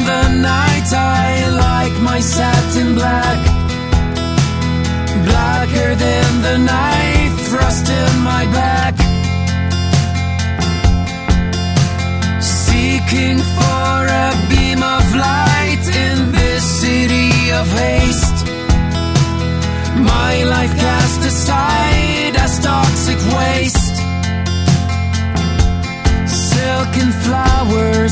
the night, I like my satin black. Blacker than the knife thrust in my back. Seeking for a beam of light in this city of haste. My life cast aside as toxic waste. Silken flowers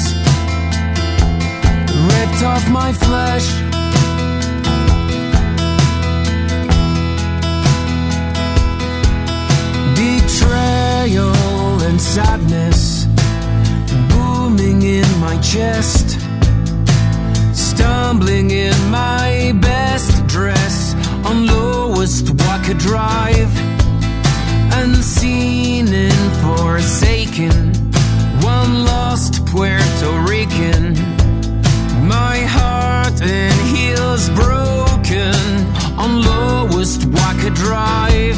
ripped off my flesh. Betrayal and sadness booming in my chest. Stumbling in my best dress on lowest Waka Drive. Unseen and forsaken, one lost Puerto Rican. My heart and heels broken on lowest Waka Drive.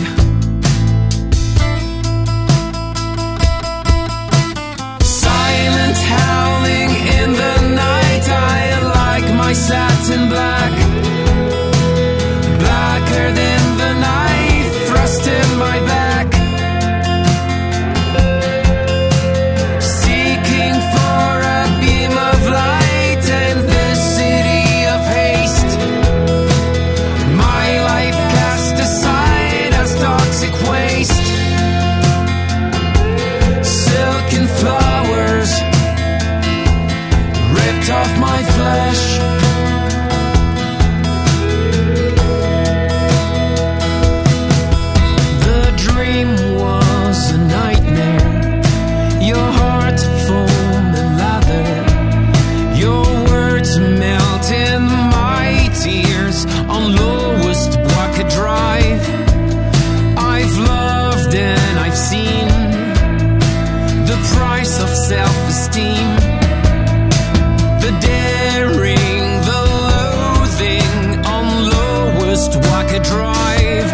Silent howling in the night, I like my satin black. Blacker than the knife thrust in my back. Seeking for a beam of light in this city of haste. My life cast aside as toxic waste. Silken flowers ripped off my flesh. The dream was a nightmare. Your heart foam and lather. Your words melt in my tears on lowest Waka Drive. I've loved and I've seen the price of self-esteem. The daring, the loathing on lowest Waka Drive.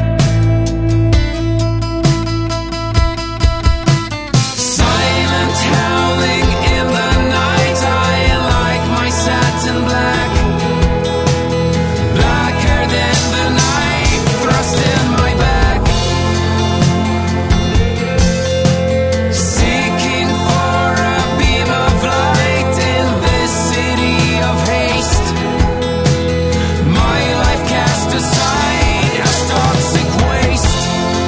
Silent howling in the night, I like my satin black. Blacker than the knife thrust in my back. Seeking for a beam of light in this city of haste. My life cast aside as toxic waste.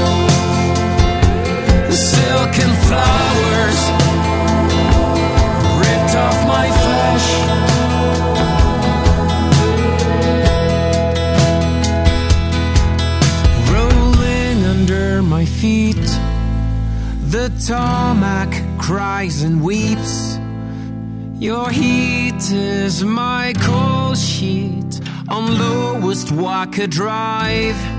The silken flowers ripped off my flesh. Rolling under my feet, the tarmac cries and weeps. Your heat is my cold sheet on lowest Waka Drive.